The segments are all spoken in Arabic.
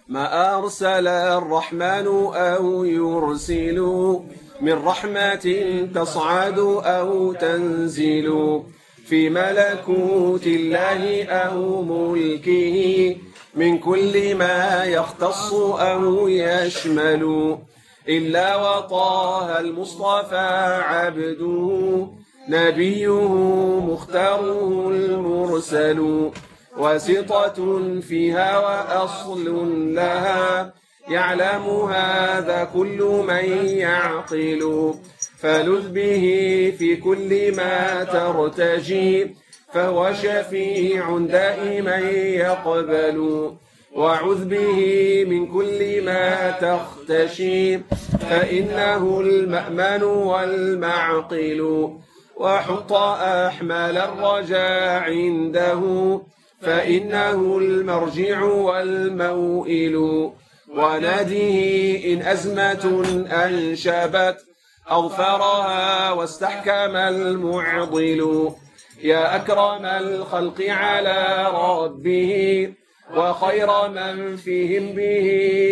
ما أرسل الرحمن أو يرسل من رحمة تصعد أو تنزل في ملكوت الله أو ملكه من كل ما يختص أو يشمل إلا وطه المصطفى عبده نبيه مختاره المرسل واسطة فيها وأصل لها يعلم هذا كل من يعقل فلذ به في كل ما ترتجي فهو شفيع دائما يقبل وعذ به من كل ما تختشي فإنه المأمن والمعقل وحط أحمال الرجاء عنده فإنه المرجع والموئل وناديه إن أزمة أنشبت أغفرها واستحكم المعضل يا أكرم الخلق على ربه وخير من فيهم به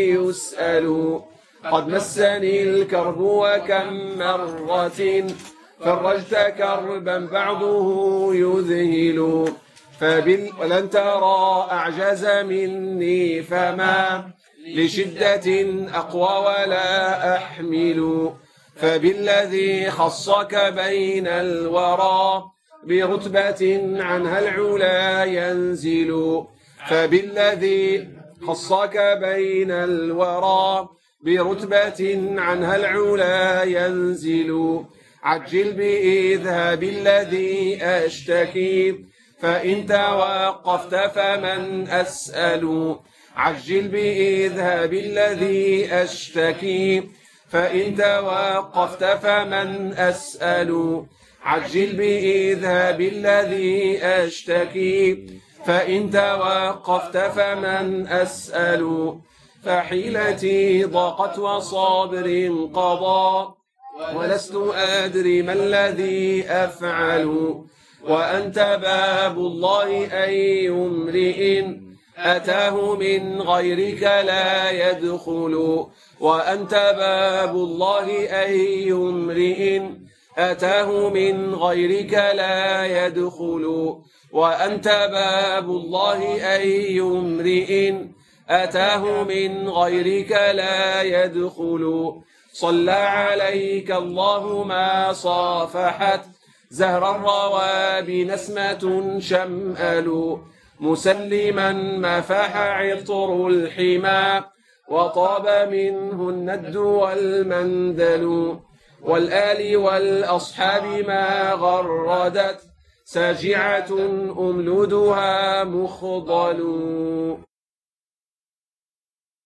يسأل قد مسني الكرب وكم مرة فرجت كربا بعضه يذهل ولن ترى أعجز مني فما لشدة أقوى ولا أحمل فبالذي خصك بين الورى برتبة عنها العلا ينزل فبالذي خصك بين الورى برتبة عنها العلا ينزل عجل بإذهاب الذي أشتكي فإن توقفت فمن أسأل عجل بإذهاب الذي أشتكي فإن توقفت فمن أسأل عجل بإذهاب الذي أشتكي فإن توقفت فمن أسأل فحيلتي ضاقت وصابر قضى ولست أدري ما الذي أفعل وأنت باب الله أي امرئ أتاه من غيرك لا يدخل وأنت باب الله أي امرئ أتاه من غيرك لا يدخل وأنت باب الله أي امرئ أتاه من غيرك لا يدخل صلى عليك الله ما صافحت زهر الرواب نسمة شمأل مسلما ما فاح عطر الحمى وطاب منه الند والمندل والآل والأصحاب ما غردت ساجعة أملودها مخضل